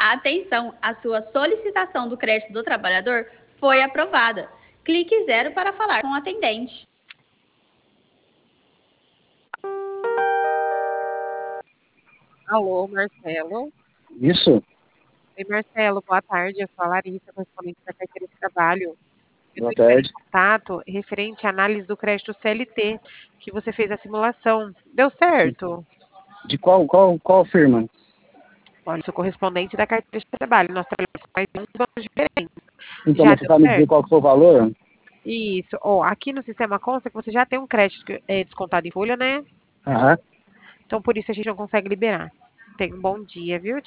Atenção, a sua solicitação do crédito do trabalhador foi aprovada. Clique 0 para falar com o atendente. Alô, Marcelo. Isso? Oi, Marcelo, boa tarde. Eu sou a Larissa, correspondente da carteira de trabalho. Eu Boa estou entrando em tarde. contato referente à análise do crédito CLT, que você fez a simulação. Deu certo? De qual firma? Olha, eu sou correspondente da carteira de trabalho. Nós trabalhamos com mais de uns bancos diferentes. Então, Já mas você deu sabe me dizer certo? qual que foi o valor? Isso. Ó, aqui no sistema consta que você já tem um crédito descontado em folha, né? Aham. Então, por isso a gente não consegue liberar. Tenha um bom dia, viu?